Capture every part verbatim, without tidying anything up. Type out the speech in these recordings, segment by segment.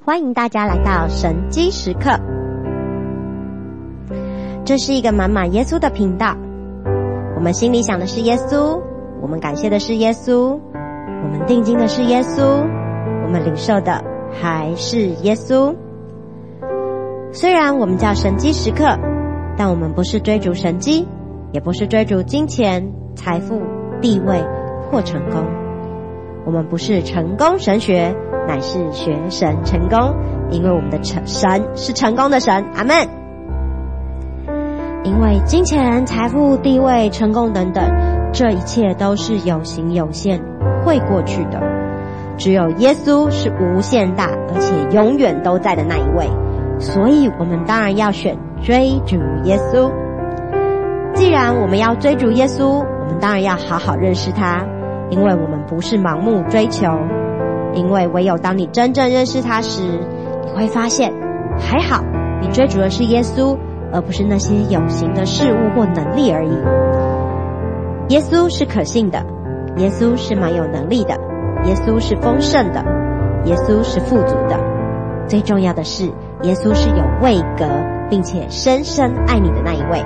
欢迎大家来到神机时刻。这是一个满满耶稣的频道，我们心里想的是耶稣，我们感谢的是耶稣，我们定睛的是耶稣，我们领受的还是耶稣。虽然我们叫神机时刻，但我们不是追逐神机，也不是追逐金钱、财富、地位或成功。我们不是成功神学，乃是学神成功，因为我们的神是成功的神。阿们。因为金钱、财富、地位、成功等等，这一切都是有形有限，会过去的。只有耶稣是无限大，而且永远都在的那一位。所以我们当然要选追逐耶稣。既然我们要追逐耶稣，我们当然要好好认识他，因为我们不是盲目追求。因为唯有当你真正认识他时，你会发现，还好你追逐的是耶稣，而不是那些有形的事物或能力而已。耶稣是可信的，耶稣是蛮有能力的，耶稣是丰盛的，耶稣是富足的。最重要的是，耶稣是有位格并且深深爱你的那一位。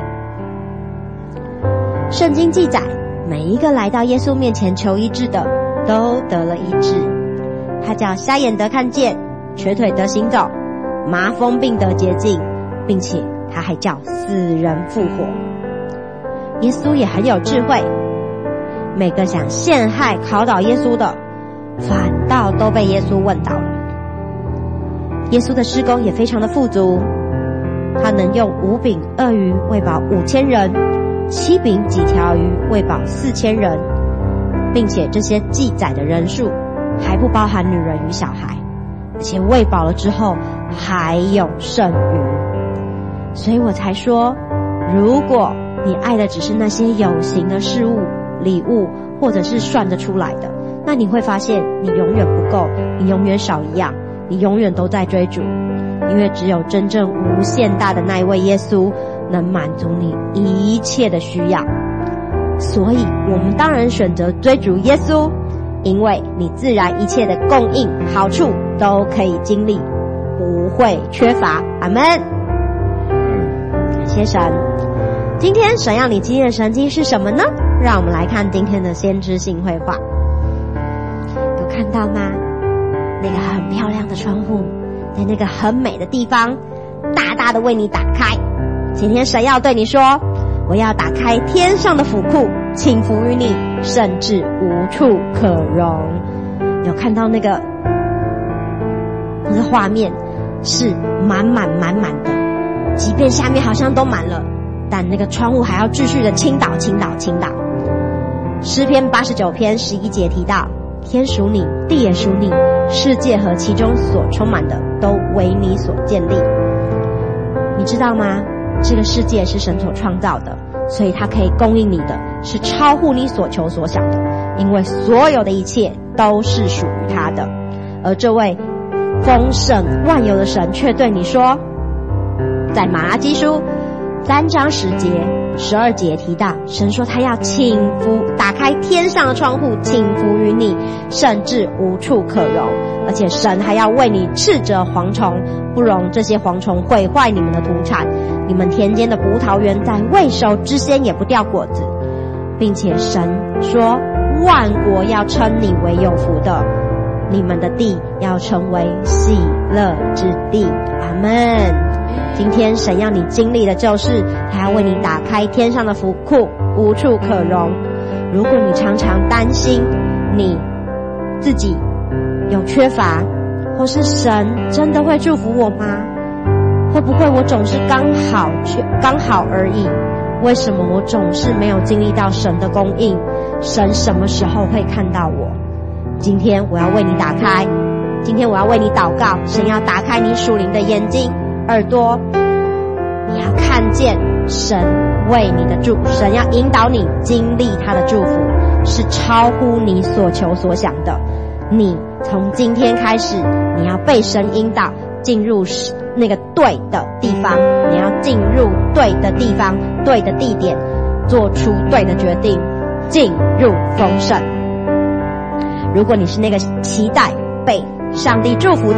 圣经记载，每一个来到耶稣面前求医治的，都得了医治。他叫瞎眼得看见，瘸腿得行走，麻风病得洁净，并且他还叫死人复活。耶稣也很有智慧，每个想陷害考倒耶稣的，反倒都被耶稣问倒了。耶稣的事工也非常的富足，他能用五饼二鱼喂饱五千人，七饼几条鱼喂饱四千人，并且这些记载的人数还不包含女人与小孩，而且喂饱了之后还有剩余。所以我才说，如果你爱的只是那些有形的事物、礼物，或者是算得出来的，那你会发现你永远不够，你永远少一样，你永远都在追逐。因为只有真正无限大的那一位耶稣能满足你一切的需要。所以我们当然选择追逐耶稣，因为你自然一切的供应好处都可以经历，不会缺乏。阿们。感谢神。今天神要你经历的神迹是什么呢？让我们来看今天的先知性绘画。有看到吗？那个很漂亮的窗户，在那个很美的地方，大大的为你打开。今天神要对你说，我要打开天上的府库，倾福于你，甚至无处可容。有看到那个那个画面是满满满满的，即便下面好像都满了，但那个窗户还要继续的倾倒倾倒倾倒。诗篇八十九篇十一节提到，天属你，地也属你，世界和其中所充满的都为你所建立。你知道吗？这个世界是神所创造的，所以它可以供应你的是超乎你所求所想的，因为所有的一切都是属于他的。而这位丰盛万有的神却对你说，在马拉基书三章十节十二节提到，神说他要倾福，打开天上的窗户，倾福于你，甚至无处可容。而且神还要为你斥责蝗虫，不容这些蝗虫毁坏你们的土产，你们田间的葡萄园在未熟之先也不掉果子。并且神说，万国要称你为有福的，你们的地要成为喜乐之地。阿们。今天神要你经历的就是他要为你打开天上的府库，无处可容。如果你常常担心你自己有缺乏，或是神真的会祝福我吗？会不会我总是刚好刚好而已？为什么我总是没有经历到神的供应？神什么时候会看到我？今天我要为你打开，今天我要为你祷告，神要打开你属灵的眼睛耳朵，你要看见神为你的祝福，神要引导你经历他的祝福，是超乎你所求所想的。你从今天开始，你要被神引导进入那个对的地方，你要进入对的地方，对的地点，做出对的决定，进入丰盛。如果你是那个期待被上帝祝福的，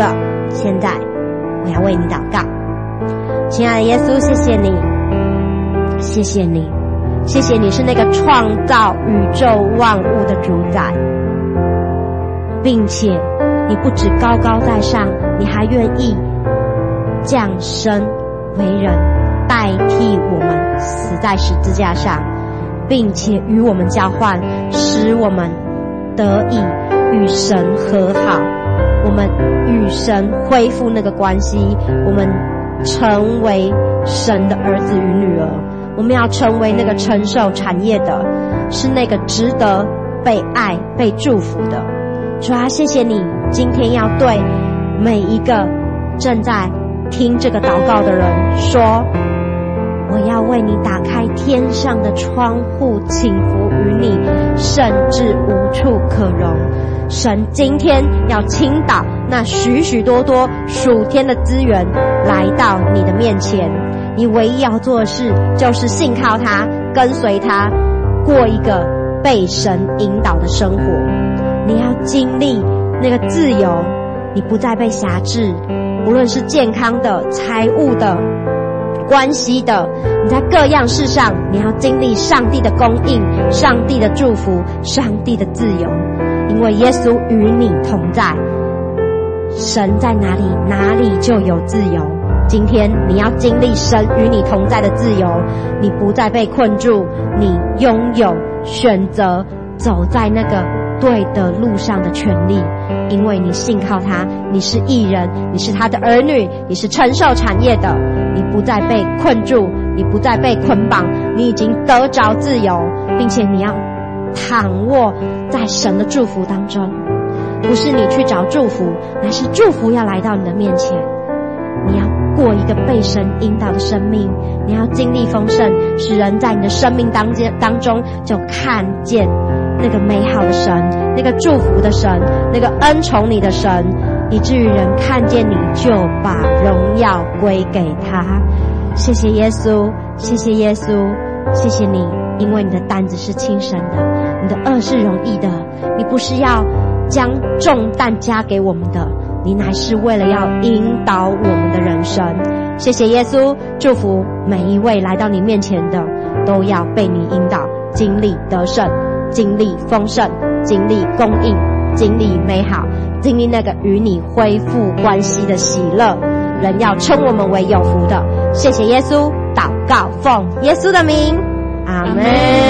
现在我要为你祷告。亲爱的耶稣，谢谢你，谢谢你，谢谢你是那个创造宇宙万物的主宰，并且你不只高高在上，你还愿意降生为人，代替我们死在十字架上，并且与我们交换，使我们得以与神和好，我们与神恢复那个关系，我们成为神的儿子与女儿，我们要成为那个承受产业的，是那个值得被爱被祝福的。主啊，谢谢你今天要对每一个正在听这个祷告的人说，我要为你打开天上的窗户，倾福于你，甚至无处可容。神今天要倾倒那许许多多属天的资源来到你的面前，你唯一要做的事就是信靠他，跟随他，过一个被神引导的生活。你要经历那个自由，你不再被辖制，无论是健康的、财务的、关系的，你在各样事上你要经历上帝的供应，上帝的祝福，上帝的自由，因为耶稣与你同在，神在哪里，哪里就有自由。今天你要经历神与你同在的自由，你不再被困住，你拥有选择走在那个对的路上的权利，因为你信靠他，你是义人，你是他的儿女，你是承受产业的，你不再被困住，你不再被捆绑，你已经得着自由，并且你要躺卧在神的祝福当中。不是你去找祝福，乃是祝福要来到你的面前。你要过一个被神引导的生命，你要经历丰盛，使人在你的生命当间当中就看见那个美好的神，那个祝福的神，那个恩宠你的神，以至于人看见你就把荣耀归给他。谢谢耶稣，谢谢耶稣，谢谢你，因为你的担子是轻省的，你的恶是容易的，你不是要将重担加给我们的，你乃是为了要引导我们的人生。谢谢耶稣，祝福每一位来到你面前的都要被你引导，经历得胜，经历丰盛，经历供应，经历美好，经历那个与你恢复关系的喜乐。人要称我们为有福的。谢谢耶稣，祷告奉耶稣的名，阿们，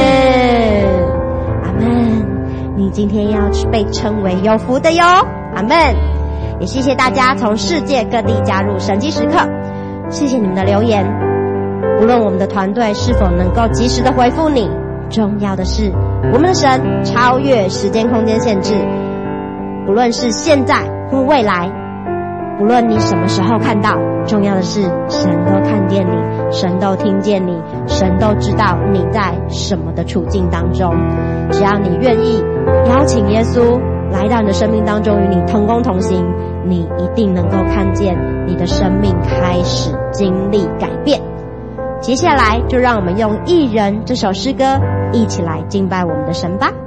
阿们。你今天要被称为有福的哟，阿们。也谢谢大家从世界各地加入神迹时刻，谢谢你们的留言。无论我们的团队是否能够及时的回复你，重要的是我们的神超越时间空间限制，不论是现在或未来，不论你什么时候看到，重要的是神都看见你，神都听见你，神都知道你在什么的处境当中。只要你愿意邀请耶稣来到你的生命当中，与你同工同行，你一定能够看见你的生命开始经历改变。接下来就让我们用《义人》这首诗歌一起来敬拜我们的神吧。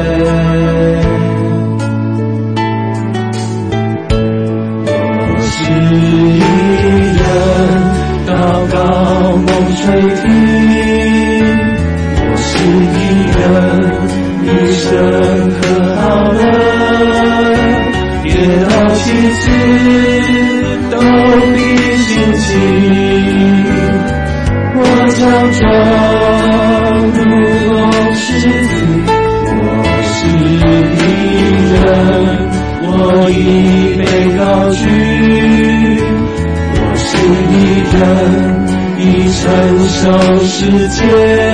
是一人，祷告梦垂听。我是一人，一生和好了，跌倒几次都必兴起。我强壮如龙狮子，我是一人，我已被高举。我是一人，已承受世界，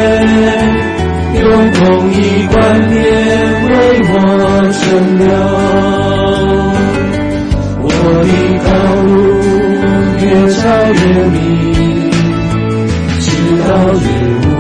用公义冠冕为我撑流。我的道路越照越明，直到日无。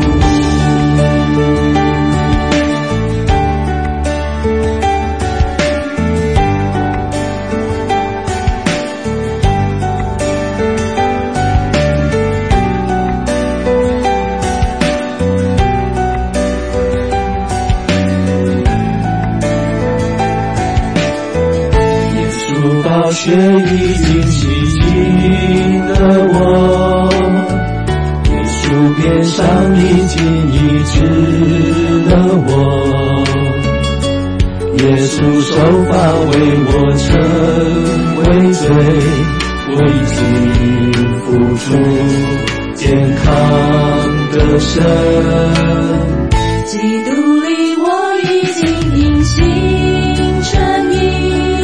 却已经洗净了我，耶稣鞭伤已经医治了我，耶稣受罚为我成为罪，我已经付出健康的身。 基督里我已经因信称义，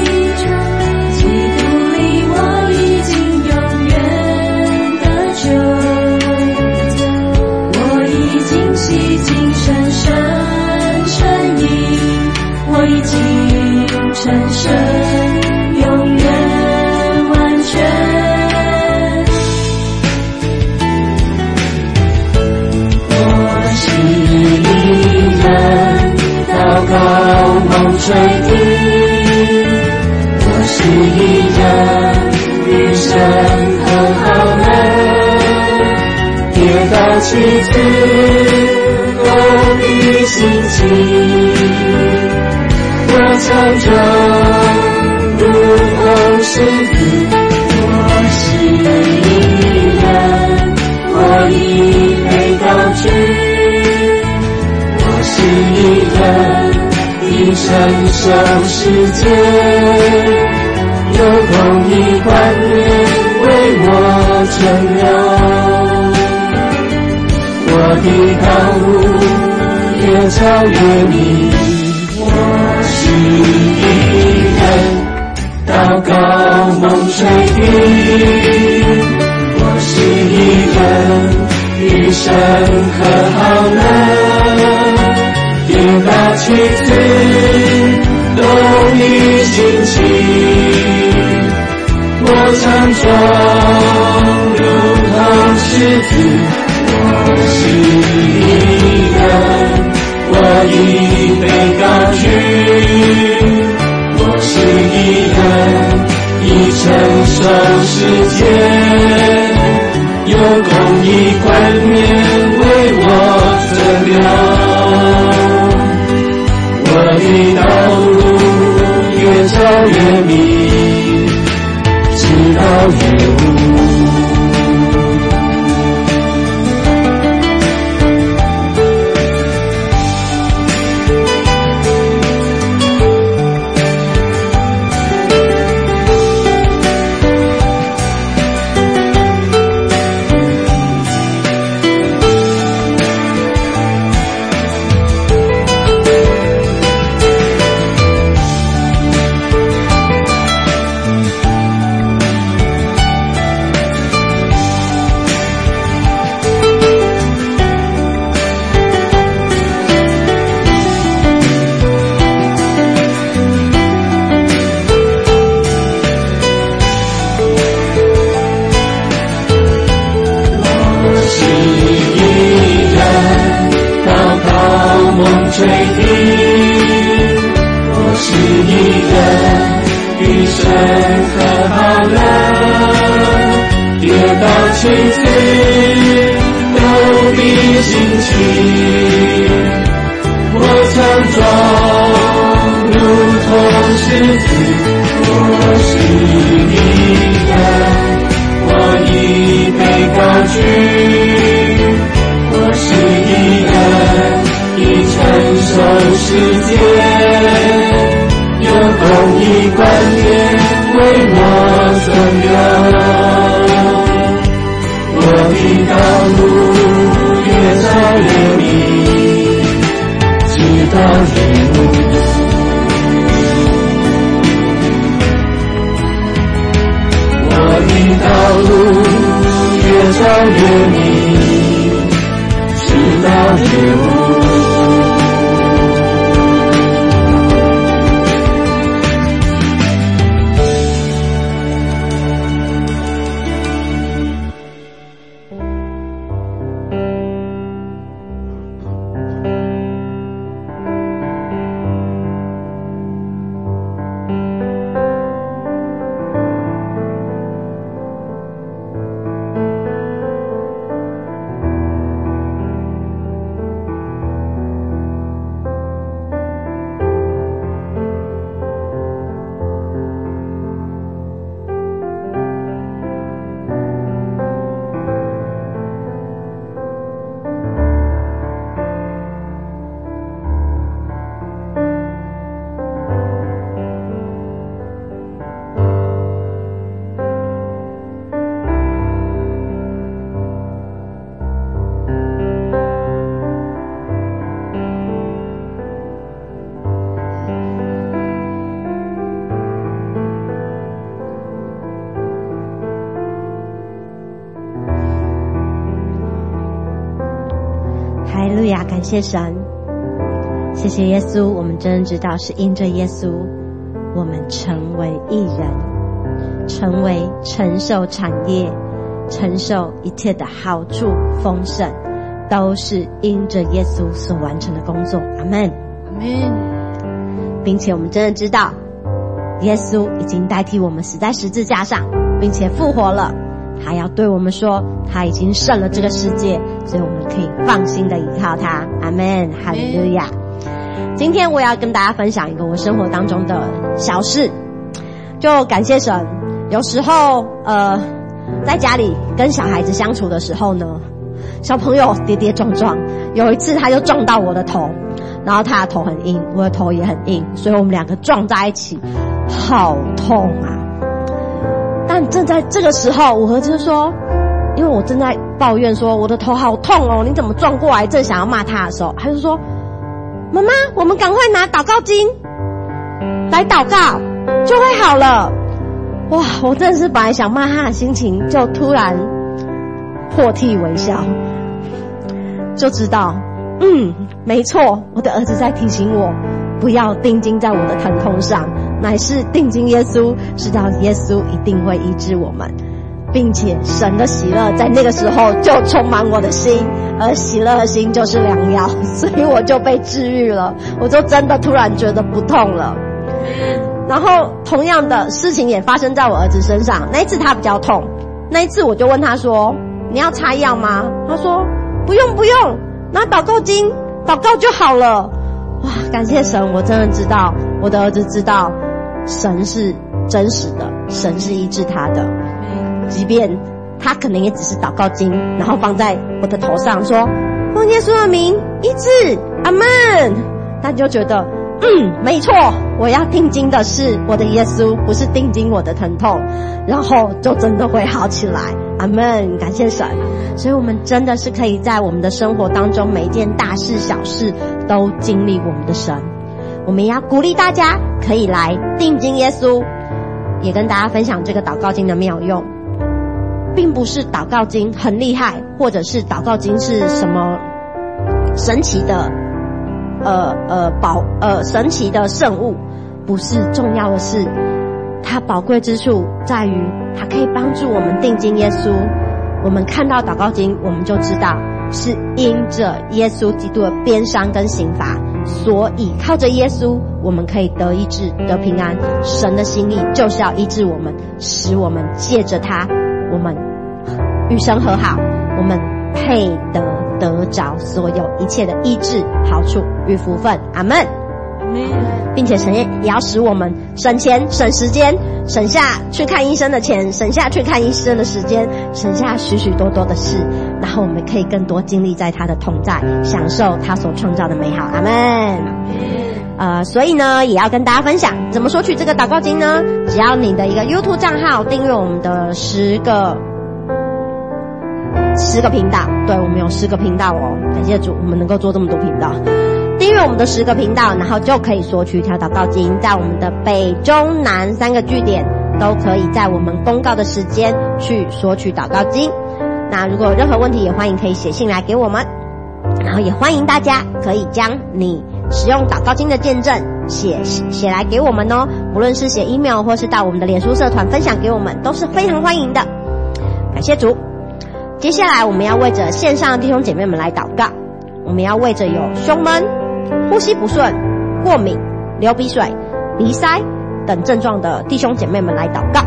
我已经成圣，永远完全。我是一人，祷告梦垂听。我是一人，余生和好了，跌倒几次都必兴起。我强壮如同狮子，我是一人，我已被高举。我是一人，已承受世界，有公义冠冕为我撑流。我的道路越照越明，我是一人，祷告梦垂听。我是一人，余生和好了，跌倒几次都已兴起。我强壮如同狮子，我是一人，我已被高举。我是一人，已承受世界，有公义冠冕为我遮流。我的道路越照越明，直到夜无。垂听，我是一人，余生和好了，跌倒几次都必兴起。我强壮如同狮子，我是一人， 你被高举，我是义人，已承受世界，有公义冠冕为我存留，我的道路越照越明，直到夜幕。我的道路越照越明，直到夜幕。 哈利路亚，感谢神，谢谢耶稣，我们真的知道是因着耶稣我们成为义人，成为承受产业，承受一切的好处丰盛，都是因着耶稣所完成的工作。阿们， 阿们。 并且我们真的知道耶稣已经代替我们死在十字架上，并且复活了，他要对我们说他已经胜了这个世界，所以我们可以放心的依靠他。阿们，哈利路亚。今天我要跟大家分享一个我生活当中的小事，就感谢神。有时候呃在家里跟小孩子相处的时候呢，小朋友跌跌撞撞，有一次他就撞到我的头，然后他的头很硬，我的头也很硬，所以我们两个撞在一起，好痛啊。但正在这个时候，我儿子就说，因为我正在抱怨说我的头好痛哦，你怎么撞过来，正想要骂他的时候，他就说，妈妈，我们赶快拿祷告经来祷告就会好了。哇，我真的是本来想骂他的心情就突然破涕为笑，就知道嗯没错，我的儿子在提醒我不要定睛在我的疼痛上，乃是定睛耶稣，知道耶稣一定会医治我们，并且神的喜乐在那个时候就充满我的心，而喜乐的心就是良药，所以我就被治愈了，我就真的突然觉得不痛了。然后同样的事情也发生在我儿子身上，那一次他比较痛，那一次我就问他说，你要擦药吗？他说不用不用，拿祷告经祷告就好了。哇，感谢神，我真的知道，我的儿子知道神是真实的，神是医治他的，即便他可能也只是祷告经，然后放在我的头上说奉耶稣的名医治，阿们，他就觉得嗯没错，我要定睛的是我的耶稣，不是定睛我的疼痛，然后就真的会好起来。阿们，感谢神。所以我们真的是可以在我们的生活当中每一件大事小事都经历我们的神。我们也要鼓励大家可以来定睛耶稣，也跟大家分享这个祷告经的妙用，并不是祷告经很厉害，或者是祷告经是什么神奇的呃呃宝呃神奇的圣物，不是，重要的是它宝贵之处在于它可以帮助我们定睛耶稣。我们看到祷告经，我们就知道是因着耶稣基督的鞭伤跟刑罚，所以靠着耶稣我们可以得医治得平安。神的心意就是要医治我们，使我们借着他我们与神和好，我们配得得着所有一切的医治好处与福分。阿们。 并且神也要使我们省钱、省时间，省下去看医生的钱，省下去看医生的时间，省下许许多多的事，然后我们可以更多经历在他的同在，享受他所创造的美好。阿们。呃，所以呢，也要跟大家分享怎么索取这个祷告金呢？只要你的一个 YouTube 账号订阅我们的十个十个频道，对，我们有十个频道哦，感谢主，我们能够做这么多频道。订阅我们的十个频道，然后就可以索取一条祷告金，在我们的北中南三个据点都可以在我们公告的时间去索取祷告金。那如果有任何问题，也欢迎可以写信来给我们，然后也欢迎大家可以将你使用祷告金的见证写写来给我们哦，不论是写 email 或是到我们的脸书社团分享给我们，都是非常欢迎的。感谢主。接下来我们要为着线上的弟兄姐妹们来祷告，我们要为着有胸闷、呼吸不顺、过敏、流鼻水、鼻塞等症状的弟兄姐妹们来祷告。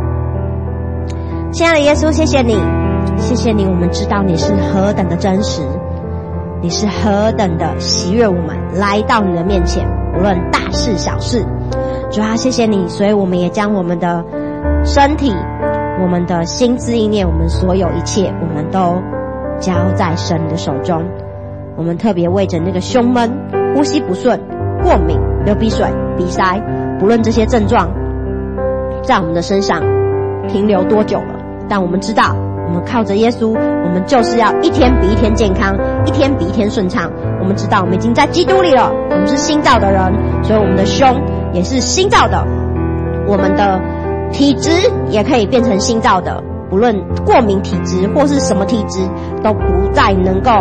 亲爱的耶稣，谢谢你，谢谢你，我们知道你是何等的真实，你是何等的喜悦我们来到你的面前，无论大事小事。主啊，谢谢你，所以我们也将我们的身体、我们的心思意念，我们所有一切，我们都交在神的手中。我们特别为着那个胸闷、呼吸不顺、过敏、流鼻水、鼻塞，不论这些症状在我们的身上停留多久了，但我们知道我们靠着耶稣，我们就是要一天比一天健康，一天比一天顺畅。我们知道我们已经在基督里了，我们是新造的人，所以我们的胸也是新造的，我们的体质也可以变成新造的，不论过敏体质或是什么体质，都不再能够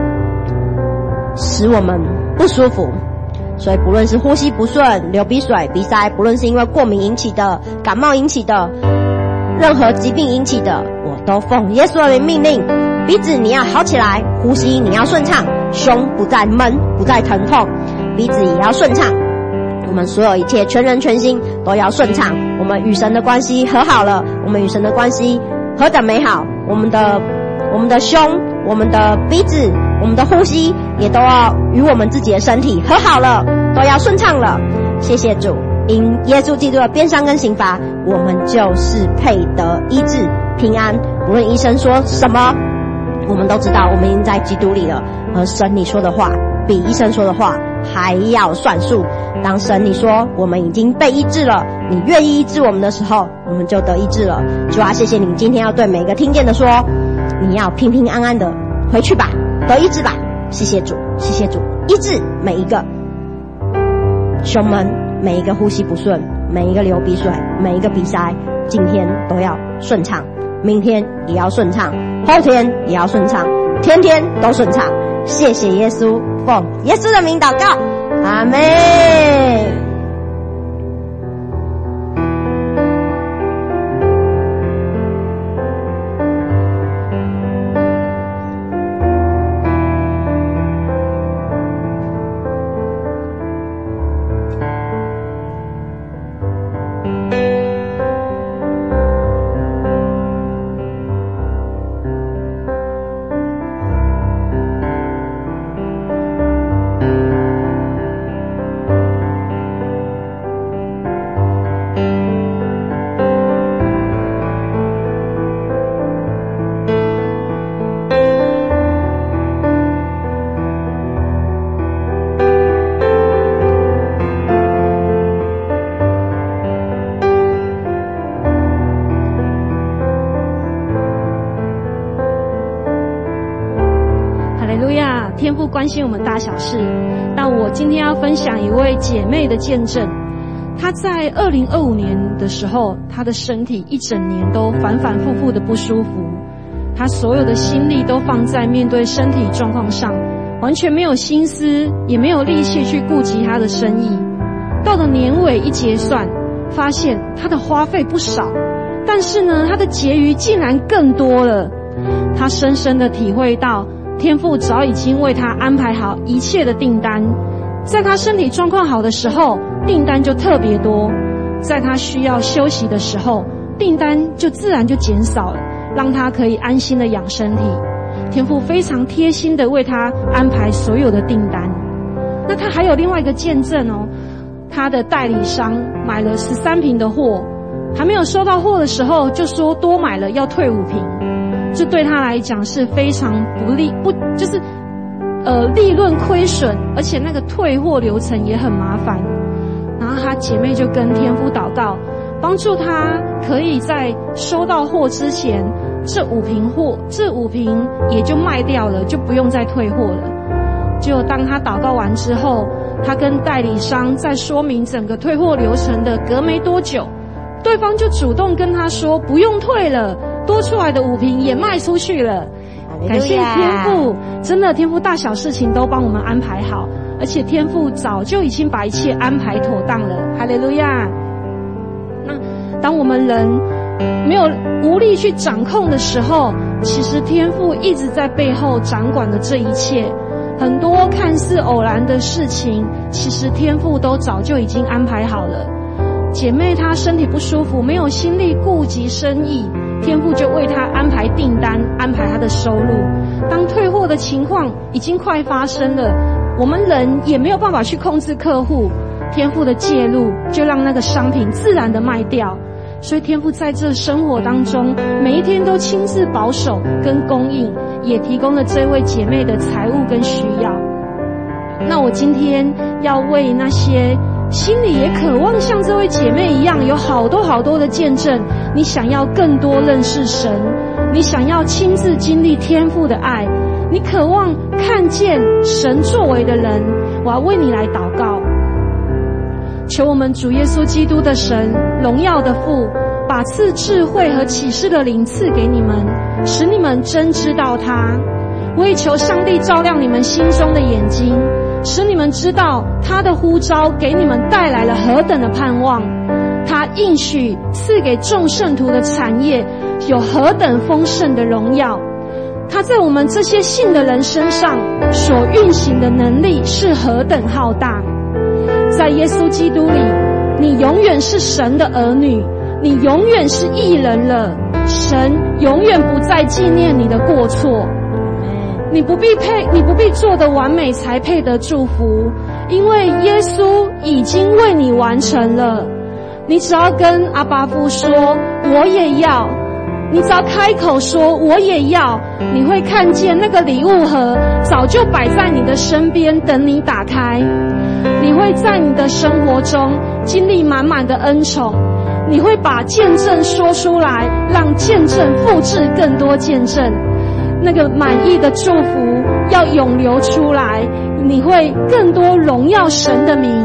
使我们不舒服。所以不论是呼吸不顺、流鼻水、鼻塞，不论是因为过敏引起的、感冒引起的、任何疾病引起的，我都奉耶稣的命令，鼻子你要好起来，呼吸你要顺畅，胸不再闷，不再疼痛，鼻子也要顺畅，我们所有一切全人全心都要顺畅。我们与神的关系和好了，我们与神的关系何等美好，我们的我们的胸、我们的鼻子、我们的呼吸也都要与我们自己的身体和好了，都要顺畅了。谢谢主，因耶稣基督的鞭伤跟刑罚，我们就是配得医治平安。无论医生说什么，我们都知道我们已经在基督里了，而神你说的话比医生说的话还要算数。当神你说我们已经被医治了，你愿意医治我们的时候，我们就得医治了。主啊，谢谢你今天要对每个听见的说，你要平平安安的回去吧，得医治吧。谢谢主，谢谢主，医治每一个胸闷，每一个呼吸不顺，每一个流鼻水，每一个鼻塞，今天都要顺畅，明天也要顺畅，后天也要顺畅，天天都顺畅。谢谢耶稣，奉耶稣的名祷告，阿们。 天父关心我们大小事，但我今天要分享一位姐妹的见证。她在二零二五年的时候，她的身体一整年都反反复复的不舒服，她所有的心力都放在面对身体状况上，完全没有心思也没有力气去顾及她的生意。到了年尾一结算，发现她的花费不少，但是呢，她的结余竟然更多了。她深深的体会到天父早已经为他安排好一切的订单，在他身体状况好的时候，订单就特别多；在他需要休息的时候，订单就自然就减少了，让他可以安心的养身体。天父非常贴心的为他安排所有的订单。那他还有另外一个见证哦， 他的代理商买了十三瓶的货，还没有收到货的时候就说多买了要退五瓶，这对他来讲是非常不利，不就是呃利润亏损，而且那个退货流程也很麻烦。然后他姐妹就跟天父祷告，帮助他可以在收到货之前，这五瓶货这五瓶也就卖掉了，就不用再退货了。结果当他祷告完之后，他跟代理商在说明整个退货流程的隔没多久，对方就主动跟他说不用退了，多出来的五瓶也卖出去了。感谢天父，真的天父大小事情都帮我们安排好，而且天父早就已经把一切安排妥当了。哈利路亚。那当我们人没有无力去掌控的时候，其实天父一直在背后掌管的这一切。很多看似偶然的事情，其实天父都早就已经安排好了。姐妹她身体不舒服，没有心力顾及生意，天父就为她安排订单，安排她的收入。当退货的情况已经快发生了，我们人也没有办法去控制客户，天父的介入就让那个商品自然的卖掉。所以天父在这生活当中，每一天都亲自保守跟供应，也提供了这位姐妹的财物跟需要。那我今天要为那些心里也渴望像这位姐妹一样，有好多好多的见证，你想要更多认识神，你想要亲自经历天父的爱，你渴望看见神作为的人，我要为你来祷告。求我们主耶稣基督的神，荣耀的父，把赐智慧和启示的灵赐给你们，使你们真知道他。我也求上帝照亮你们心中的眼睛，使你们知道他的呼召给你们带来了何等的盼望，他应许赐给众圣徒的产业有何等丰盛的荣耀，他在我们这些信的人身上所运行的能力是何等浩大。在耶稣基督里，你永远是神的儿女，你永远是义人了，神永远不再纪念你的过错。你不必配，你不必做得完美才配得祝福，因为耶稣已经为你完成了。你只要跟阿爸父说我也要，你只要开口说我也要，你会看见那个礼物盒早就摆在你的身边等你打开。你会在你的生活中经历满满的恩宠，你会把见证说出来，让见证复制更多见证，那个满意的祝福要涌流出来，你会更多荣耀神的名。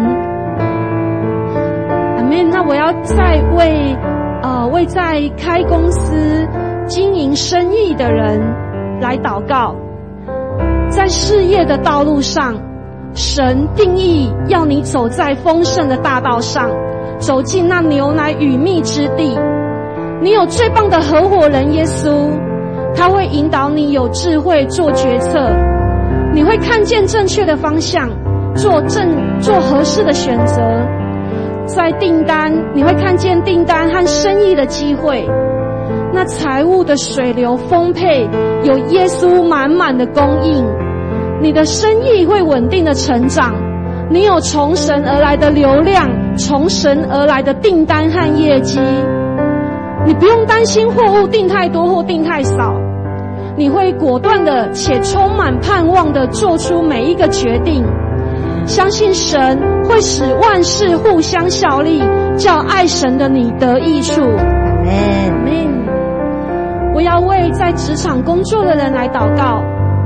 阿们。那我要再为呃为在开公司经营生意的人来祷告。在事业的道路上，神定义要你走在丰盛的大道上，走进那牛奶与蜜之地。你有最棒的合伙人耶稣，他会引导你有智慧做决策，你会看见正确的方向，做正做合适的选择。在订单，你会看见订单和生意的机会。那财务的水流丰沛，有耶稣满满的供应。你的生意会稳定的成长，你有从神而来的流量，从神而来的订单和业绩。你不用担心货物订太多或订太少，你会果断的且充满盼望的做出每一个决定，相信神会使万事互相效力，叫爱神的你得益处。阿们。我要为在职场工作的人来祷告。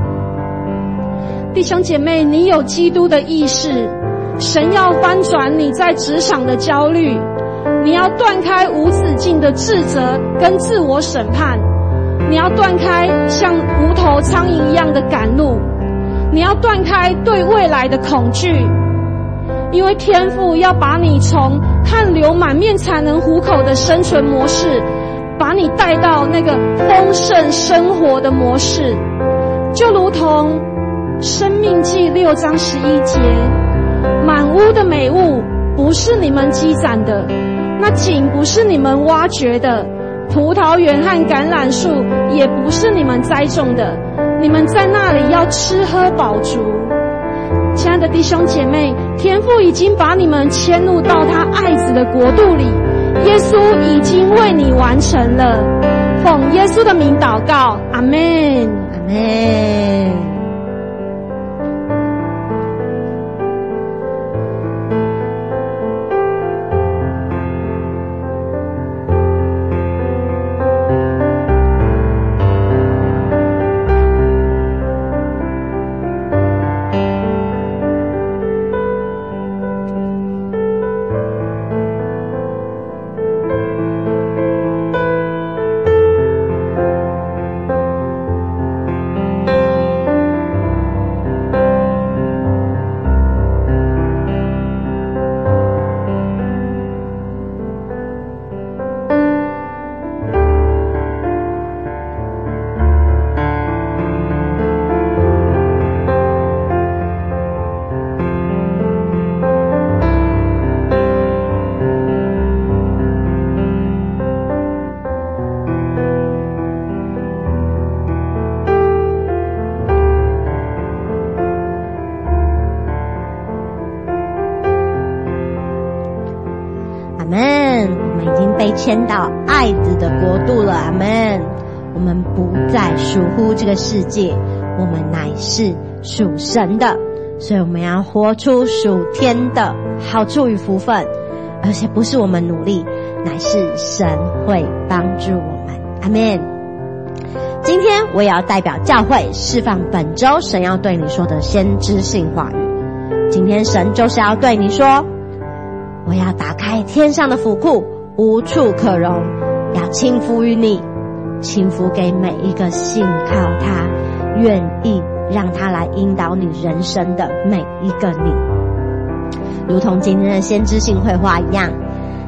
弟兄姐妹，你有基督的意识，神要翻转你在职场的焦虑，你要断开无止境的自责跟自我审判，你要断开像无头苍蝇一样的赶路，你要断开对未来的恐惧，因为天父要把你从汗流满面才能糊口的生存模式，把你带到那个丰盛生活的模式。就如同申命记六章十一节，满屋的美物不是你们积攒的，那井不是你们挖掘的，葡萄园和橄榄树也不是你们栽种的，你们在那里要吃喝饱足。 亲爱的弟兄姐妹，天父已经把你们迁入到他爱子的国度里，耶稣已经为你完成了。奉耶稣的名祷告，阿们， 阿们。迁到爱子的国度了，阿们。我们不再属乎这个世界，我们乃是属神的，所以我们要活出属天的好处与福分，而且不是我们努力，乃是神会帮助我们，阿们。今天我也要代表教会释放本周神要对你说的先知性话语。今天神就是要对你说，我要打开天上的府库，无处可容，要倾福于你，倾福给每一个信靠他，愿意让他来引导你人生的每一个你。如同今天的先知性绘画一样，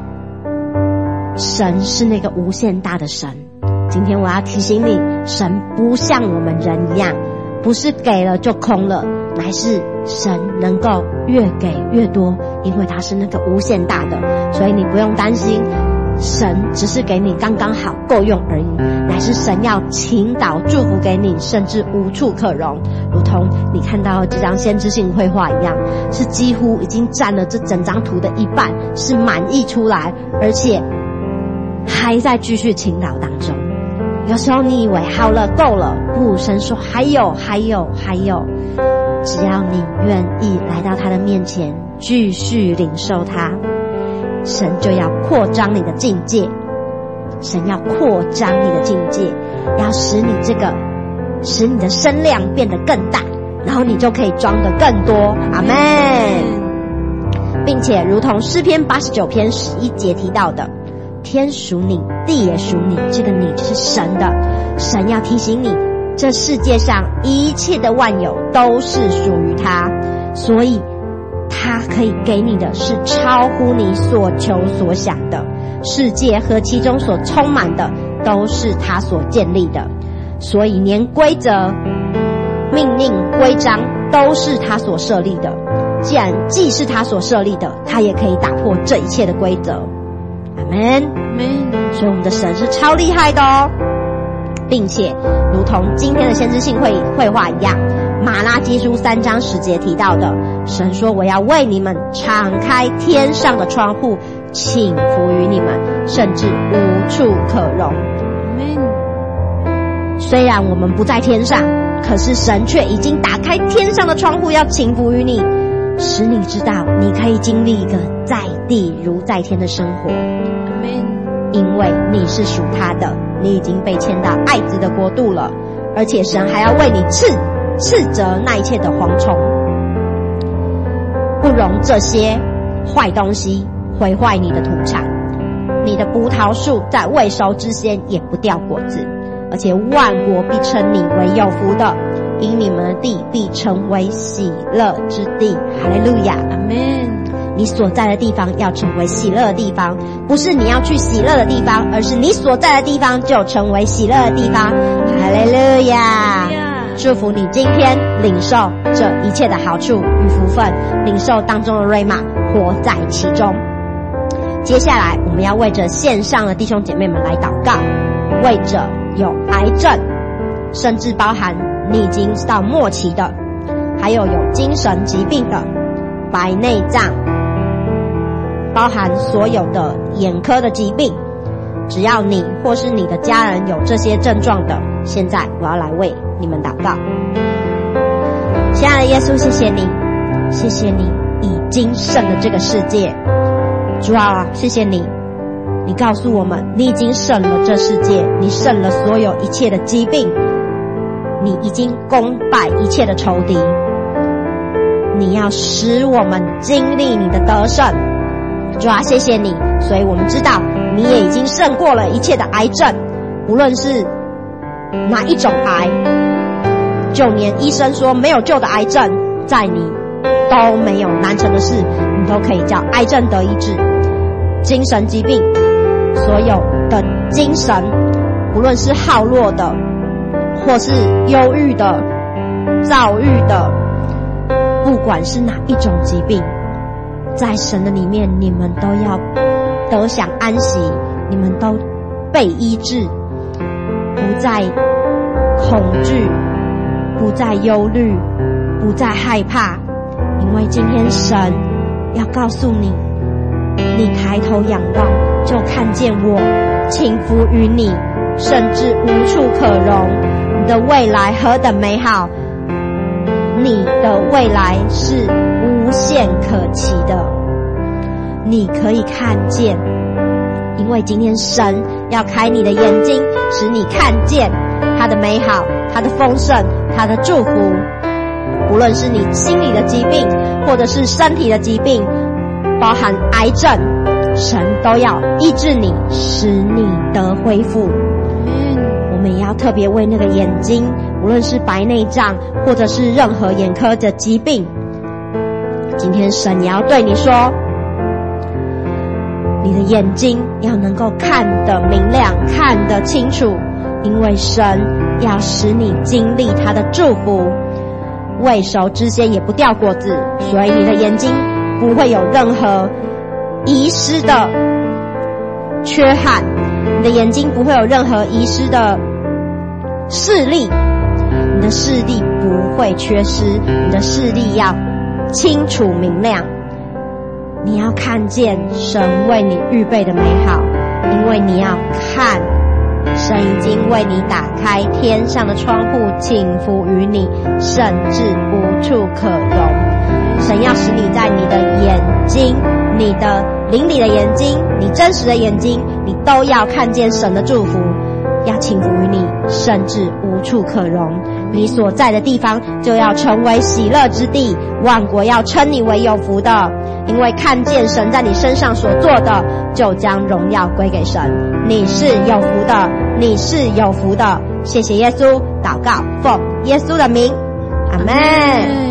神是那个无限大的神。今天我要提醒你，神不像我们人一样，不是给了就空了，乃是神能够越给越多，因为他是那个无限大的，所以你不用担心神只是给你刚刚好够用而已，乃是神要倾倒祝福给你，甚至无处可容。如同你看到这张先知性绘画一样，是几乎已经占了这整张图的一半，是满溢出来，而且还在继续倾倒当中。有时候你以为好了够了，不，神说还有还有还有，只要你愿意来到他的面前继续领受他，神就要扩张你的境界，神要扩张你的境界，要使你这个使你的身量变得更大，然后你就可以装得更多，阿们。并且如同诗篇八十九篇十一节提到的，天属你，地也属你，这个你就是神的。神要提醒你，这世界上一切的万有都是属于他，所以他可以给你的是超乎你所求所想的。世界和其中所充满的都是他所建立的，所以连规则、命令、规章都是他所设立的。既然既是他所设立的，他也可以打破这一切的规则。阿们，阿们。所以我们的神是超厉害的哦，并且如同今天的先知性绘绘画一样，马拉基书三章十节提到的，神说我要为你们敞开天上的窗户，倾福于你们，甚至无处可容。阿们。虽然我们不在天上，可是神却已经打开天上的窗户，要倾福于你，使你知道你可以经历一个在地如在天的生活。阿们。因为你是属他的，你已经被迁到爱子的国度了，而且神还要为你斥斥责那一切的蝗虫，不容这些坏东西毁坏你的土产，你的葡萄树在未熟之前也不掉果子，而且万国必称你为有福的，因你们的地必成为喜乐之地。哈利路亚，阿们。你所在的地方要成为喜乐的地方，不是你要去喜乐的地方，而是你所在的地方就成为喜乐的地方。哈利路亚！祝福你今天领受这一切的好处与福分，领受当中的瑞玛，活在其中。接下来我们要为着线上的弟兄姐妹们来祷告，为着有癌症，甚至包含你已经到末期的， 还有有精神疾病的、白内障，包含所有的眼科的疾病。只要你或是你的家人有这些症状的，现在我要来为你们祷告。亲爱的耶稣，谢谢你，谢谢你已经胜了这个世界。主啊，谢谢你，你告诉我们，你已经胜了这世界，你胜了所有一切的疾病，你已经攻败一切的仇敌。你要使我们经历你的得胜。主啊，谢谢你，所以我们知道你也已经胜过了一切的癌症，无论是哪一种癌，就连医生说没有救的癌症，在你都没有难成的事，你都可以叫癌症得医治。精神疾病，所有的精神，无论是耗弱的，或是忧郁的、躁郁的，不管是哪一种疾病，在神的里面，你们都要得享安息，你们都被医治，不再恐惧，不再忧虑，不再害怕，因为今天神要告诉你，你抬头仰望就看见我倾福于你，甚至无处可容。你的未来何等美好，你的未来是无限可期的，你可以看见，因为今天神要开你的眼睛，使你看见他的美好，他的丰盛，他的祝福。无论是你心理的疾病，或者是身体的疾病，包含癌症，神都要医治你，使你得恢复。我们也要特别为那个眼睛，无论是白内障，或者是任何眼科的疾病，今天神也要对你说，你的眼睛要能够看得明亮，看得清楚，因为神要使你经历他的祝福。未熟之先也不掉果子，所以你的眼睛不会有任何遗失的缺憾，你的眼睛不会有任何遗失的视力，你的视力不会缺失，你的视力要清楚明亮，你要看见神为你预备的美好，因为你要看神已经为你打开天上的窗户，倾福于你，甚至无处可容。神要使你在你的眼睛，你的灵里的眼睛，你真实的眼睛，你都要看见神的祝福，要倾福于你，甚至无处可容。你所在的地方就要成为喜乐之地，万国要称你为有福的，因为看见神在你身上所做的，就将荣耀归给神。你是有福的，你是有福的。谢谢耶稣，祷告奉耶稣的名，阿们。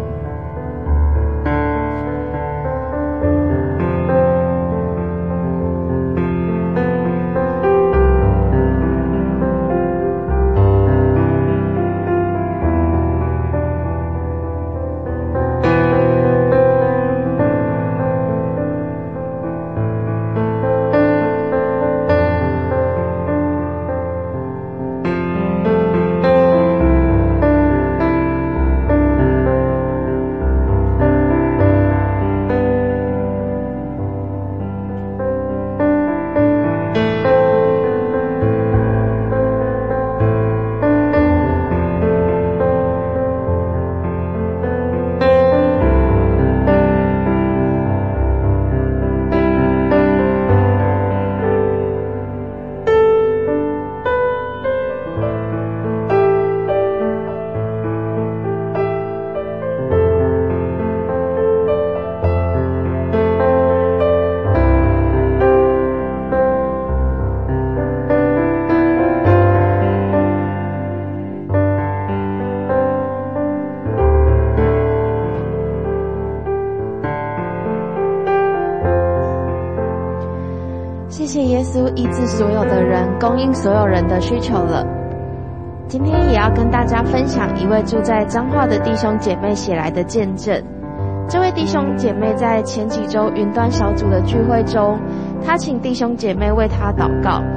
谢谢耶稣医治所有的人，供应所有人的需求了。今天也要跟大家分享一位住在彰化的弟兄姐妹写来的见证。这位弟兄姐妹在前几周云端小组的聚会中，他请弟兄姐妹为他祷告，因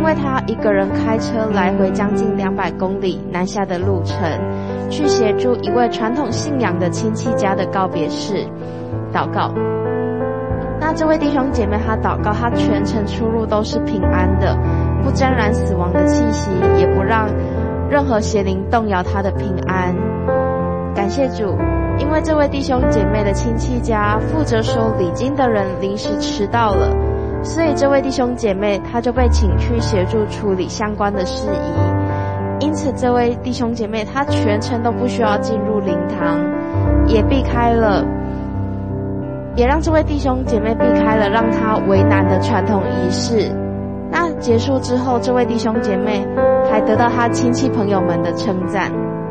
因为他一个人开车来回将近两百公里南下的路程，去协助一位传统信仰的亲戚家的告别式祷告。那这位弟兄姐妹他祷告，他全程出入都是平安的，不沾染死亡的气息，也不让任何邪灵动摇他的平安。感谢主，因为这位弟兄姐妹的亲戚家负责收礼金的人临时迟到了，所以这位弟兄姐妹他就被请去协助处理相关的事宜。因此这位弟兄姐妹他全程都不需要进入灵堂，也避开了也让这位弟兄姐妹避开了让他为难的传统仪式。那结束之后，这位弟兄姐妹还得到他亲戚朋友们的称赞。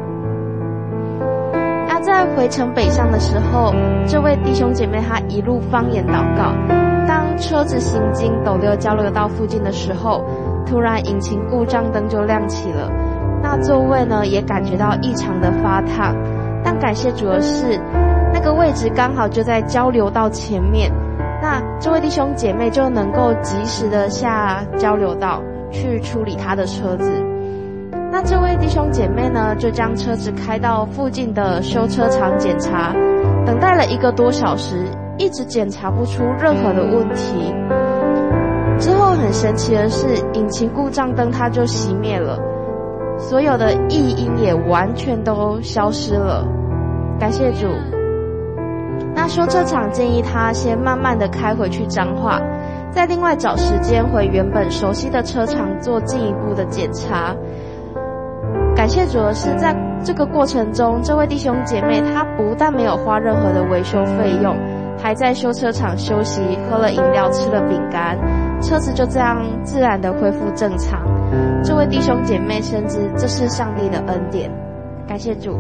那在回程北上的时候，这位弟兄姐妹他一路方言祷告，当车子行经斗六交流道附近的时候，突然引擎故障灯就亮起了，那座位呢也感觉到异常的发烫。但感谢主的是，那个位置刚好就在交流道前面，那这位弟兄姐妹就能够及时的下交流道去处理他的车子。那这位弟兄姐妹呢，就将车子开到附近的修车厂检查，等待了一个多小时，一直检查不出任何的问题。之后很神奇的是，引擎故障灯它就熄灭了，所有的异音也完全都消失了。感谢主。那修车厂建议他先慢慢的开回去彰化，再另外找时间回原本熟悉的车厂做进一步的检查。感谢主的是，在这个过程中，这位弟兄姐妹他不但没有花任何的维修费用，还在修车厂休息，喝了饮料，吃了饼干，车子就这样自然的恢复正常。这位弟兄姐妹深知这是上帝的恩典，感谢主。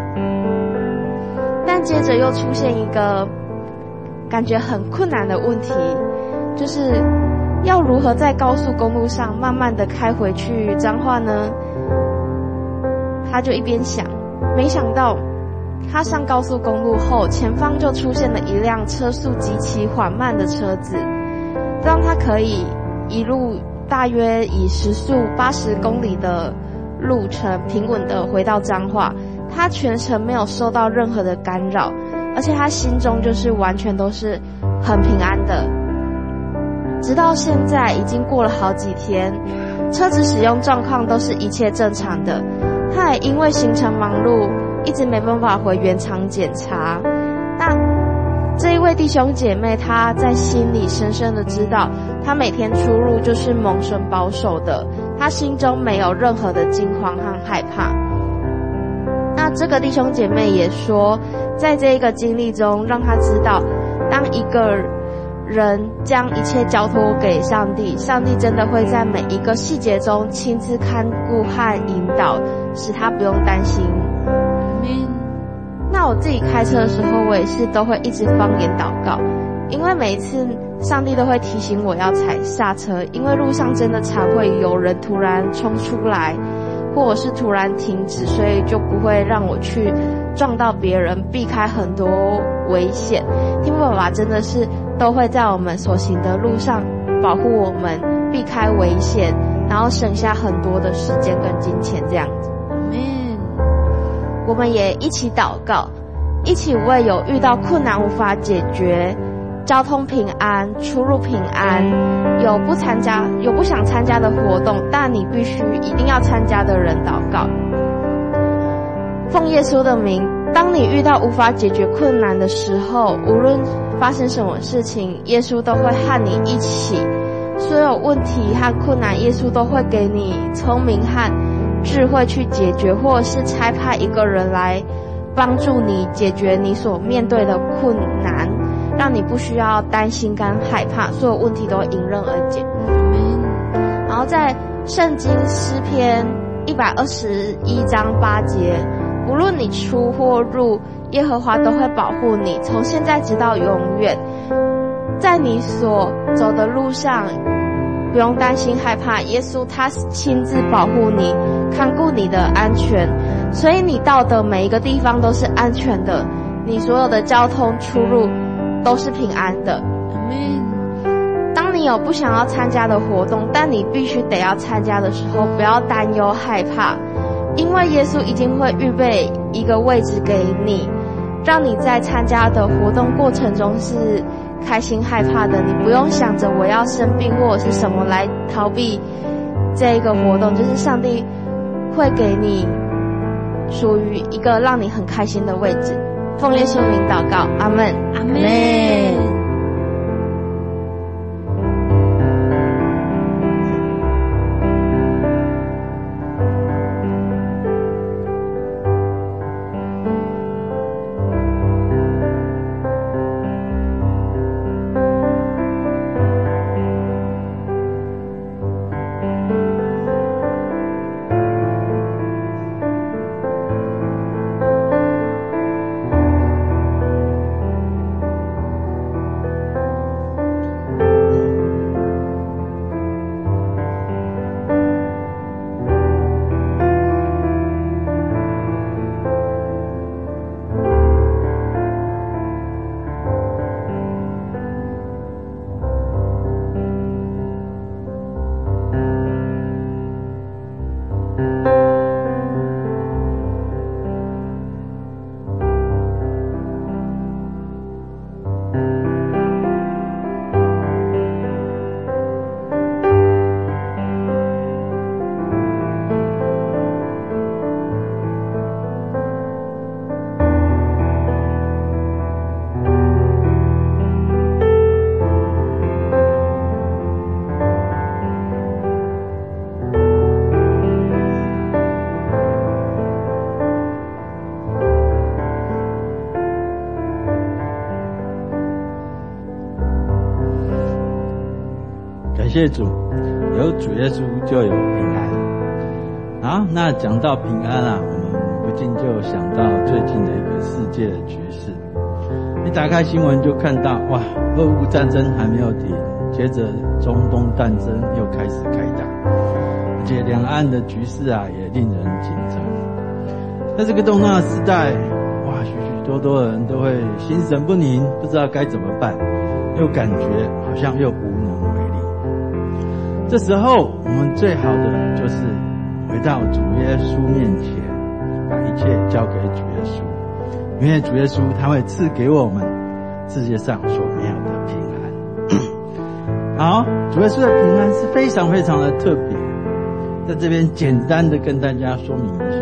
但接着又出现一个感觉很困难的问题，就是要如何在高速公路上慢慢的开回去彰化呢？他就一边想，没想到他上高速公路后，前方就出现了一辆车速极其缓慢的车子，让他可以一路大约以时速八十公里的路程平稳的回到彰化。他全程没有受到任何的干扰，而且他心中就是完全都是很平安的。直到现在已经过了好几天，车子使用状况都是一切正常的。他也因为行程忙碌，一直没办法回原厂检查。那这一位弟兄姐妹，他在心里深深的知道，他每天出入就是蒙神保守的，他心中没有任何的惊慌和害怕。那这个弟兄姐妹也说，在这一个经历中，让他知道，当一个人将一切交托给上帝，上帝真的会在每一个细节中亲自看顾和引导，使他不用担心。那我自己开车的时候，我也是都会一直方言祷告，因为每一次上帝都会提醒我要踩刹车，因为路上真的常会有人突然冲出来，或者是突然停止，所以就不会让我去撞到别人，避开很多危险。天父爸爸真的是都会在我们所行的路上保护我们，避开危险，然后省下很多的时间跟金钱这样子。Amen。我们也一起祷告，一起为有遇到困难无法解决、交通平安、出入平安，有不参加、有不想参加的活动，但你必须一定要参加的人祷告。奉耶稣的名，当你遇到无法解决困难的时候，无论发生什么事情，耶稣都会和你一起。所有问题和困难，耶稣都会给你聪明和智慧去解决，或者是差派一个人来帮助你解决你所面对的困难，让你不需要担心跟害怕，所有问题都迎刃而解。然后在圣经诗篇一百二十一章八节，无论你出或入，耶和华都会保护你，从现在直到永远。在你所走的路上，不用担心害怕，耶稣他亲自保护你，看顾你的安全，所以你到的每一个地方都是安全的，你所有的交通出入都是平安的。 当你有不想要参加的活动，但你必须得要参加的时候，不要担忧害怕，因为耶稣一定会预备一个位置给你，让你在参加的活动过程中是开心害怕的。你不用想着我要生病或者是什么来逃避这一个活动，就是上帝会给你属于一个让你很开心的位置。奉耶稣名祷告，阿们， 阿们。 感谢主，有主耶稣就有平安。好，那讲到平安啊，我们不禁就想到最近的一个世界的局势。一打开新闻就看到，哇，俄乌战争还没有停，接着中东战争又开始开打，而且两岸的局势啊也令人紧张。在这个动荡的时代，哇，许许多多的人都会心神不宁，不知道该怎么办，又感觉好像又无能为力。这时候我们最好的就是回到主耶稣面前，把一切交给主耶稣，因为主耶稣他会赐给我们世界上所没有的平安。好，主耶稣的平安是非常非常的特别，在这边简单的跟大家说明一下。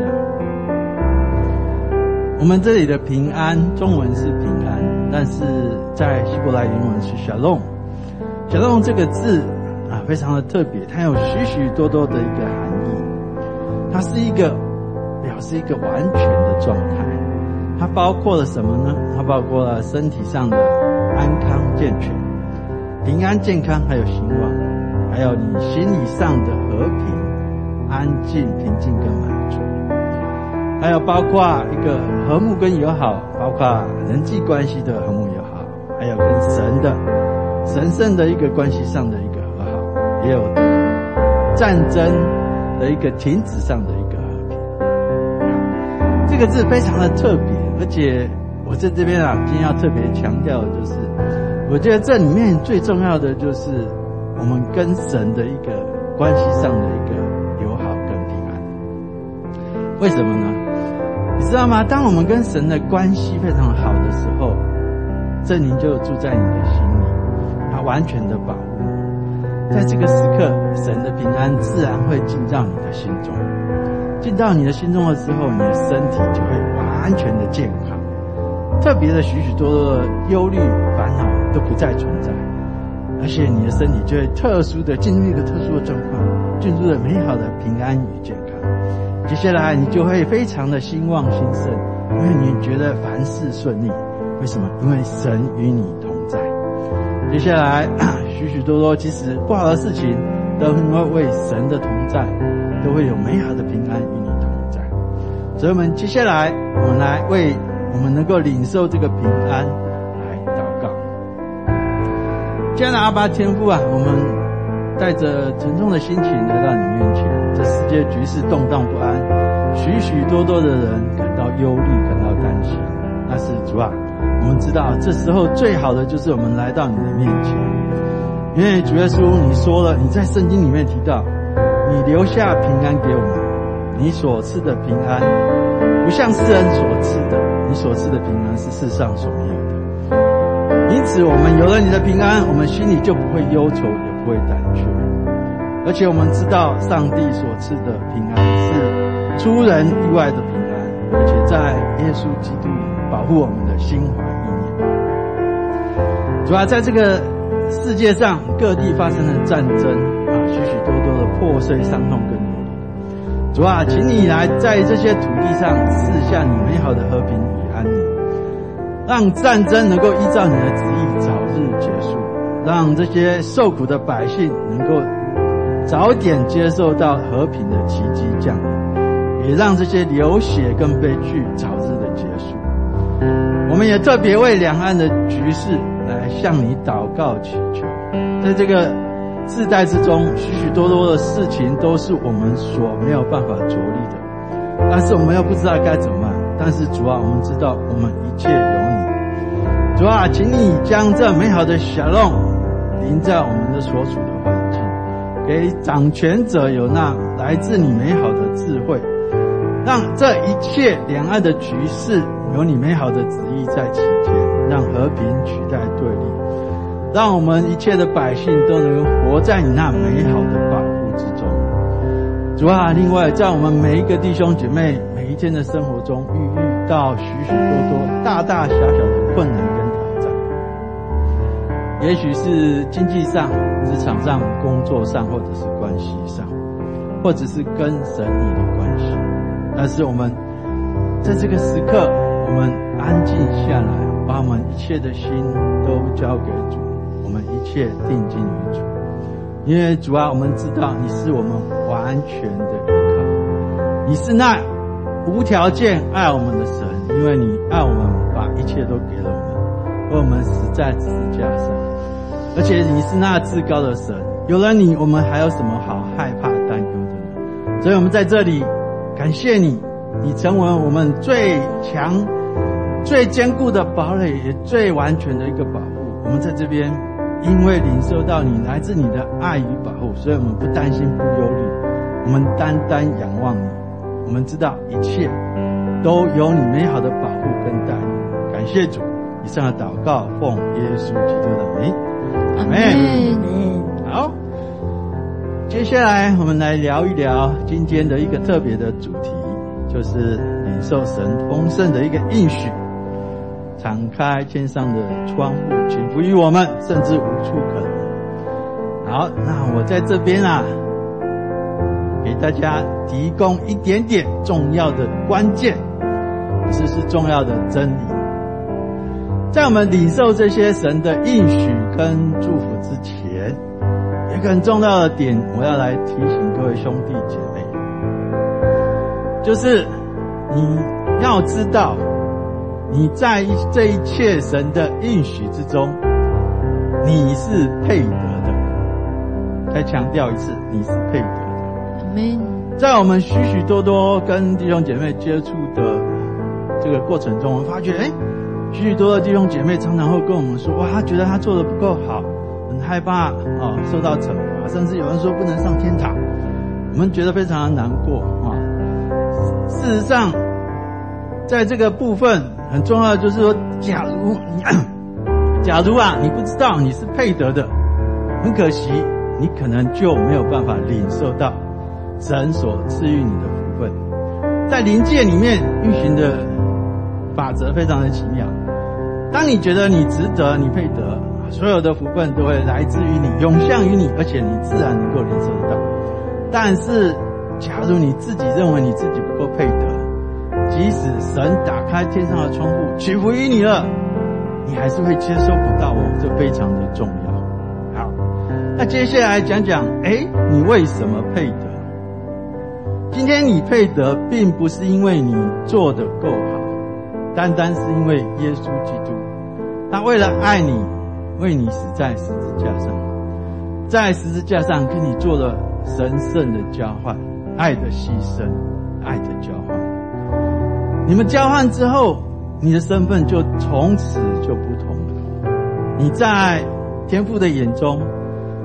我们这里的平安，中文是平安，但是在希伯来原文是 shalom。shalom 这个字啊，非常的特别，它有许许多多的一个含义。它是一个表示一个完全的状态，它包括了什么呢？它包括了身体上的安康健全、平安健康，还有兴旺，还有你心理上的和平、安静、平静跟满足，还有包括一个和睦跟友好，包括人际关系的和睦友好，还有跟神的神圣的一个关系上的一个和好，也有战争的一个停止上的一个和平。这个字非常的特别，而且我在这边啊，今天要特别强调的就是，我觉得这里面最重要的就是我们跟神的一个关系上的一个友好跟平安。为什么呢？你知道吗？当我们跟神的关系非常好的时候，圣灵就住在你的心里，他完全的保护你。在这个时刻，神的平安自然会进到你的心中。进到你的心中的时候，你的身体就会完全的健康，特别的许许多多的忧虑烦恼都不再存在，而且你的身体就会特殊的进入一个特殊的状况，进入了美好的平安与健康。接下来你就会非常的兴旺兴盛，因为你觉得凡事顺利。为什么？因为神与你同在。接下来许许多多其实不好的事情都会为神的同在，都会有美好的平安与你同在。所以我们接下来我们来为我们能够领受这个平安来祷告。亲爱的阿爸天父啊，我们带着沉重的心情来到你面前。这世界局势动荡不安，许许多多的人感到忧虑，感到担心。但是主啊，我们知道这时候最好的就是我们来到你的面前， 因为主耶稣你说了，你在圣经里面提到，你留下平安给我们，你所赐的平安不像世人所赐的，你所赐的平安是世上所没有的。因此我们有了你的平安，我们心里就不会忧愁，也不会胆怯。而且我们知道上帝所赐的平安是出人意外的平安，而且在耶稣基督里保护我们的心怀意念。主啊，在这个世界上各地发生了战争啊，许许多多的破碎、伤痛跟流离。主啊，请你来在这些土地上赐下你美好的和平与安宁，让战争能够依照你的旨意早日结束，让这些受苦的百姓能够早点接受到和平的奇迹降临，也让这些流血跟悲剧早日的结束。我们也特别为两岸的局势来向你祷告祈求。在这个世代之中，许许多多的事情都是我们所没有办法着力的，但是我们又不知道该怎么办。但是主啊，我们知道我们一切有你。主啊，请你将这美好的小弄临在我们的所处的环境，给掌权者有那来自你美好的智慧，让这一切两岸的局势有你美好的旨意在其间，让和平取代对立，让我们一切的百姓都能活在你那美好的保护之中。主啊，另外在我们每一个弟兄姐妹每一天的生活中，遇遇到许许多多大大小小的困难跟挑战，也许是经济上、职场上、工作上，或者是关系上，或者是跟神你的关系。但是我们在这个时刻，我们安静下来，把我们一切的心都交给主，我们一切定睛于主。因为主啊，我们知道你是我们完全的依靠，你是那无条件爱我们的神，因为你爱我们，把一切都给了我们，为我们死在十字架上。而且你是那至高的神，有了你，我们还有什么好害怕担忧的呢？所以我们在这里感谢你，你成为我们最强最坚固的堡垒，也最完全的一个保护。我们在这边因为领受到你来自你的爱与保护，所以我们不担心不忧虑，我们单单仰望你。我们知道一切都有你美好的保护跟带领。感谢主。以上的祷告奉耶稣基督的名，阿们。好，接下来我们来聊一聊今天的一个特别的主题，就是领受神丰盛的一个应许，敞开天上的窗户，请赋予我们，甚至无处可容。好，那我在这边啊，给大家提供一点点重要的关键，这是重要的真理。在我们领受这些神的应许跟祝福之前，有一个很重要的点，我要来提醒各位兄弟姐妹，就是你要知道，你在这一切神的应许之中，你是配得的。再强调一次，你是配得的。阿们。在我们许许多多跟弟兄姐妹接触的这个过程中，我们发觉，哎，许许多多的弟兄姐妹常常会跟我们说，哇，他觉得他做得不够好，很害怕啊，受到惩罚，甚至有人说不能上天堂。我们觉得非常的难过啊。事实上，在这个部分很重要的就是说，假如你，假如啊，你不知道你是配得的，很可惜，你可能就没有办法领受到神所赐予你的福分。在灵界里面运行的法则非常的奇妙，当你觉得你值得，你配得，所有的福分都会来自于你，涌向于你，而且你自然能够领受得到。但是假如你自己认为你自己不够配得，即使神打开天上的窗户赐福于你了，你还是会接收不到哦，这非常的重要。好，那接下来讲讲，诶，你为什么配得？今天你配得并不是因为你做得够好，单单是因为耶稣基督，他为了爱你，为你死在十字架上，在十字架上跟你做了神圣的交换，爱的牺牲，爱的交换。你们交换之后，你的身份就从此就不同了。你在天父的眼中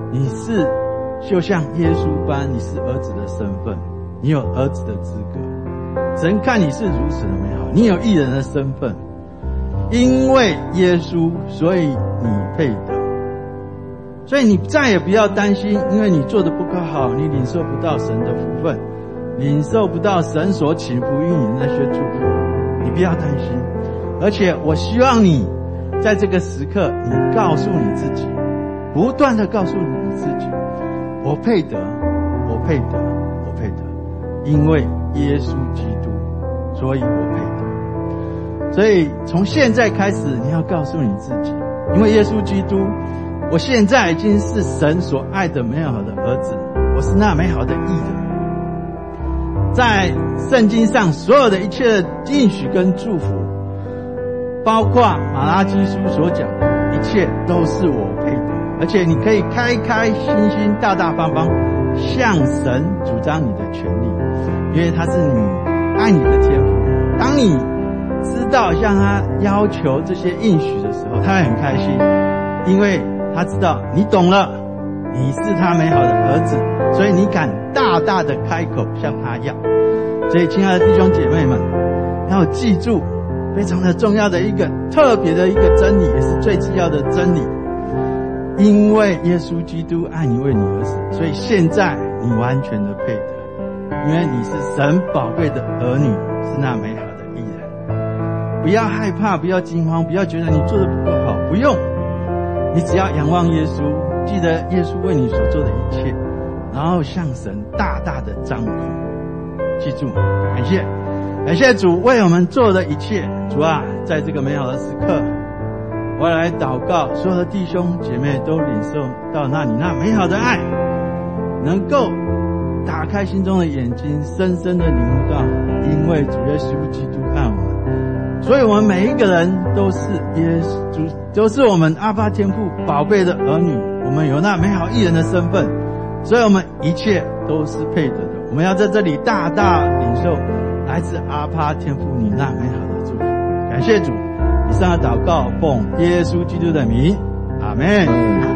你是就像耶稣般，你是儿子的身份，你有儿子的资格。神看你是如此的美好，你有义人的身份，因为耶稣，所以你配得。所以你再也不要担心，因为你做的不够好，你领受不到神的福分，领受不到神所倾福于你的那些祝福，你不要担心。而且我希望你在这个时刻，你告诉你自己，不断的告诉你自己，我配得，我配得，我配得，因为耶稣基督，所以我配得。所以从现在开始，你要告诉你自己，因为耶稣基督，我现在已经是神所爱的美好的儿子，我是那美好的义人。在圣经上所有的一切的应许跟祝福，包括马拉基书所讲的一切都是我配得，而且你可以开开心心大大方方向神主张你的权利，因为他是你爱你的天父。当你知道向他要求这些应许的时候，他会很开心，因为他知道你懂了，你是他美好的儿子，所以你敢大大的开口向他要。所以亲爱的弟兄姐妹们，要记住非常的重要的一个特别的一个真理，也是最重要的真理，因为耶稣基督爱你，为你而死，所以现在你完全的配得，因为你是神宝贝的儿女，是那美好的义人。不要害怕，不要惊慌，不要觉得你做的不够好，不用，你只要仰望耶稣，记得耶稣为你所做的一切，然后向神大大的张口。记住，感谢感谢主为我们做的一切。主啊，在这个美好的时刻，我要来祷告，所有的弟兄姐妹都领受到那你那美好的爱，能够打开心中的眼睛，深深的领悟到，因为主耶稣基督爱我们，所以我们每一个人都是耶稣，都是我们阿爸天父宝贝的儿女，我们有那美好义人的身份，所以我们一切都是配得的。我们要在这里大大领受来自阿爸天父你那美好的祝福。感谢主，以上的祷告奉耶稣基督的名，阿们。 阿们。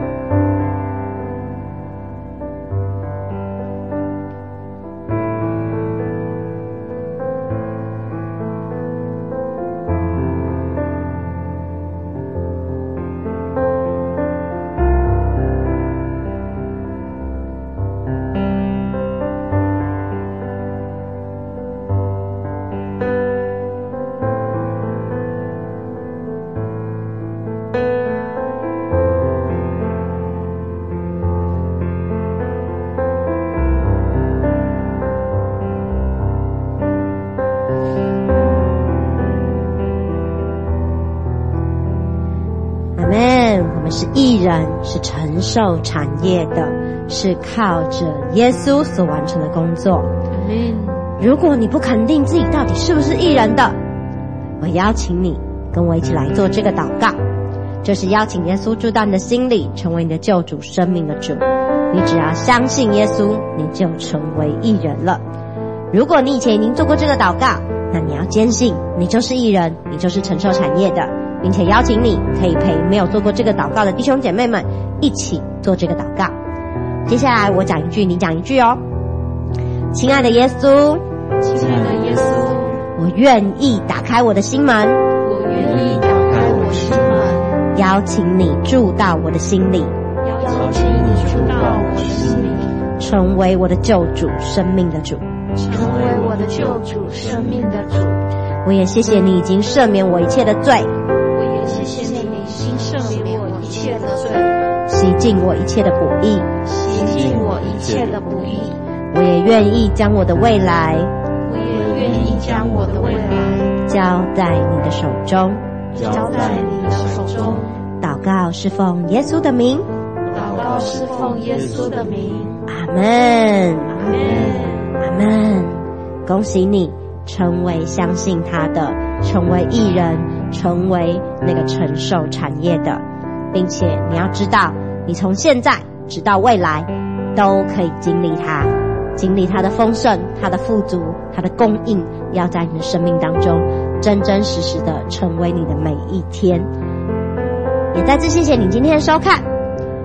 是义人，是承受产业的，是靠着耶稣所完成的工作。如果你不肯定自己到底是不是义人的，我邀请你跟我一起来做这个祷告，就是邀请耶稣住到你的心里，成为你的救主，生命的主。你只要相信耶稣，你就成为义人了。如果你以前已经做过这个祷告，那你要坚信你就是义人，你就是承受产业的，并且邀请你可以陪没有做过这个祷告的弟兄姐妹们一起做这个祷告。接下来我讲一句，你讲一句哦。亲爱的耶稣， 亲爱的耶稣， 我愿意打开我的心门， 我愿意打开我的心门， 邀请你住到我的心里， 邀请你住到我的心里， 成为我的救主，生命的主， 成为我的救主，生命的主。 我也谢谢你已经赦免我一切的罪， 我也谢谢你已经赦免我一切的罪， 洗净我一切的不义， 洗净我一切的不义。 我也愿意将我的未来， 我也愿意将我的未来交在你的手中， 交在你的手中。 祷告是奉耶稣的名， 祷告是奉耶稣的名。 阿们， 阿们， 阿们。恭喜你成为相信他的，成为义人，成为那个承受产业的，并且你要知道，你从现在直到未来都可以经历他，经历他的丰盛，他的富足，他的供应，要在你的生命当中真真实实的成为你的每一天。也再次谢谢你今天的收看，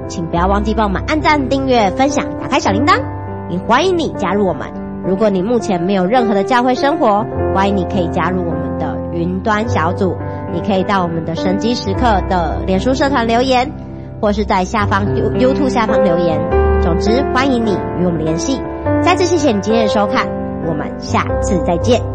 请不要忘记帮我们按赞、订阅、分享、打开小铃铛。也欢迎你加入我们。如果你目前没有任何的教会生活，欢迎你可以加入我们的云端小组。你可以到我们的神迹时刻的脸书社团留言，或是在下方 YouTube 下方留言。总之，欢迎你与我们联系。再次谢谢你今天的收看，我们下次再见。